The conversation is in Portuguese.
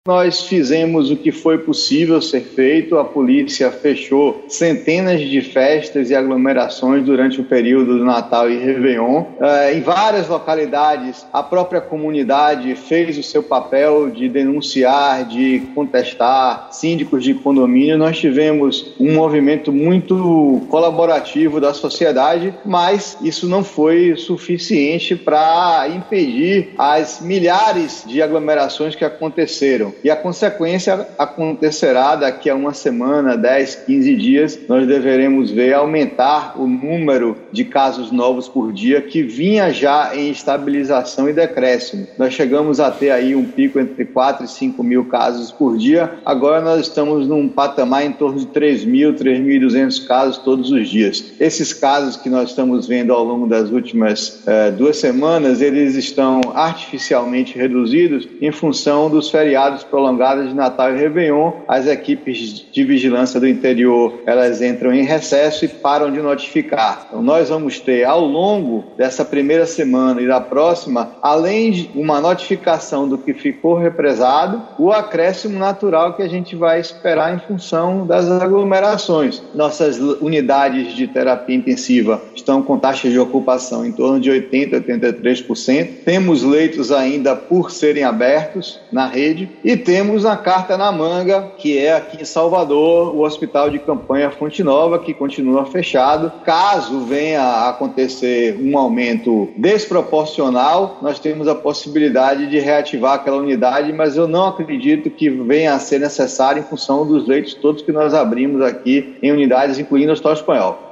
Nós fizemos o que foi possível ser feito, a polícia fechou centenas de festas e aglomerações durante o período do Natal e Réveillon. Em várias localidades, a própria comunidade fez o seu papel de denunciar, de contestar, síndicos de condomínio. Nós tivemos um movimento muito colaborativo da sociedade, mas isso não foi suficiente para impedir as milhares de aglomerações que aconteceram. E a consequência acontecerá daqui a uma semana, 10, 15 dias, nós deveremos ver aumentar o número de casos novos por dia, que vinha já em estabilização e decréscimo. Nós chegamos a ter aí um pico entre 4 e 5 mil casos por dia, agora nós estamos num patamar em torno de 3.000, 3.200 casos todos os dias. Esses casos que nós estamos vendo ao longo das últimas 2 semanas, eles estão artificialmente reduzidos em função dos feriados prolongadas de Natal e Réveillon. As equipes de vigilância do interior, elas entram em recesso e param de notificar. Então nós vamos ter ao longo dessa primeira semana e da próxima, além de uma notificação do que ficou represado, o acréscimo natural que a gente vai esperar em função das aglomerações. Nossas unidades de terapia intensiva estão com taxas de ocupação em torno de 80%, 83%. Temos leitos ainda por serem abertos na rede e temos a carta na manga, que é aqui em Salvador, o Hospital de Campanha Fonte Nova, que continua fechado. Caso venha a acontecer um aumento desproporcional, nós temos a possibilidade de reativar aquela unidade, mas eu não acredito que venha a ser necessário em função dos leitos todos que nós abrimos aqui em unidades, incluindo o Hospital Espanhol.